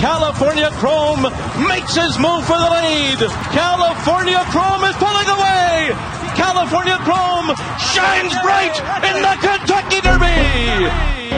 California Chrome makes his move for the lead. California Chrome is pulling away. California Chrome shines bright in the Kentucky Derby.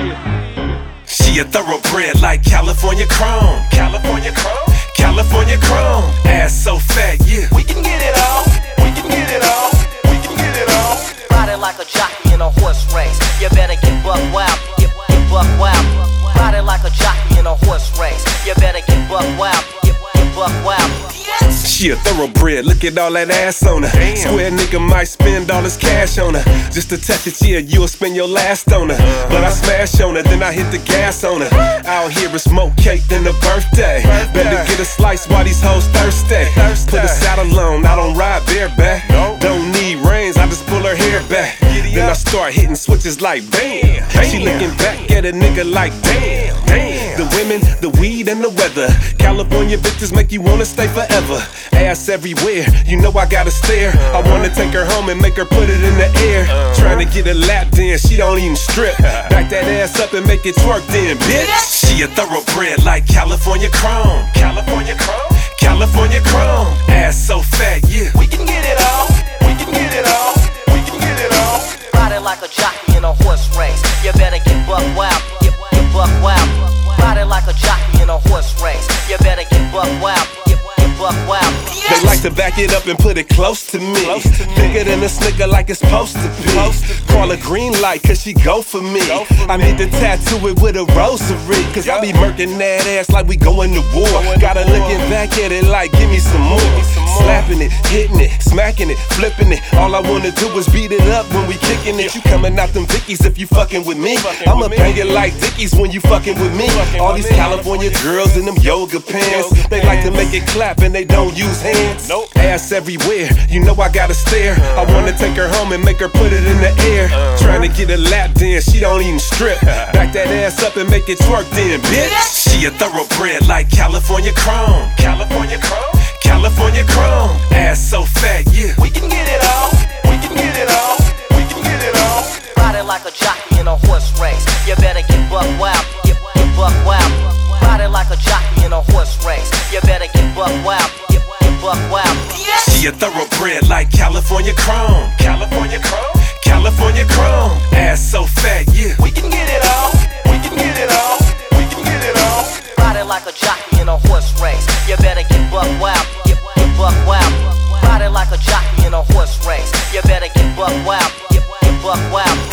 She a thoroughbred like California Chrome. California Chrome. California Chrome. Ass so fat, yeah. We can get it all. We can get it all. We can get it all. Riding like a jockey in a horse race. You better get buck wild. Get buck wild. Riding like a jockey in a horse race. You better get buck wild. Get buck wild. She a thoroughbred, look at all that ass on her. Damn. Square nigga might spend all his cash on her. Just to touch it, yeah, you'll spend your last on her. But I smash on her, then I hit the gas on her. Out here it's more cake than a birthday. Better get a slice while these hoes thirsty. Put a saddle on, I don't ride bareback. Don't need reins, I just pull her hair back. Then I start hitting switches like bam. She looking back at a nigga like damn. The women, the weed, and the weather. California bitches make you wanna stay forever. Ass everywhere, you know I gotta stare. I wanna take her home and make her put it in the air. Trying to get a lap dance, she don't even strip. Back that ass up and make it twerk then, bitch. She a thoroughbred like California Chrome. California Chrome. California Chrome. Ass so fat, yeah. We can get it all. We can get it all. We can get it all. Riding like a jockey in a horse race. You better get buck wild. Get buck wild. Riding like a jockey in a horse race. You better get buck wild. Get buck wild. They like to back it up and put it close to me. Bigger than a snicker like it's supposed to be. Call a green light cause she go for me. I need to tattoo it with a rosary. Cause I be murking that ass like we going to war. Gotta looking back at it like give me some more. Slapping it, hitting it, smacking it, flipping it. All I wanna do is beat it up when we kicking it. You coming out them Vickies if you fucking with me. I'ma bang it like Dickies when you fucking with me. All these California girls in them yoga pants. They like to make it clap and they don't use hands. Ass everywhere, you know I gotta stare. I wanna take her home and make her put it in the air. Trying to get a lap dance, she don't even strip. Back that ass up and make it twerk then, bitch. She a thoroughbred like California Chrome. California Chrome. California Chrome. Ass so fat, yeah. We can get it all. We can get it all. We can get it all. Riding like a jockey in a horse race. You better get buck wild. Get buck wild. Riding like a jockey in a horse race. You better get buck wild. Get buck wild. She a thoroughbred like California Chrome. California Chrome. California Chrome. Ass so fat, yeah. We can get it all. We can get it all. We can get it all. Riding like a jockey in a horse race. You better get buck wild. Get buck wild. Riding like a jockey in a horse race. You better get buck wild. Get buck wild.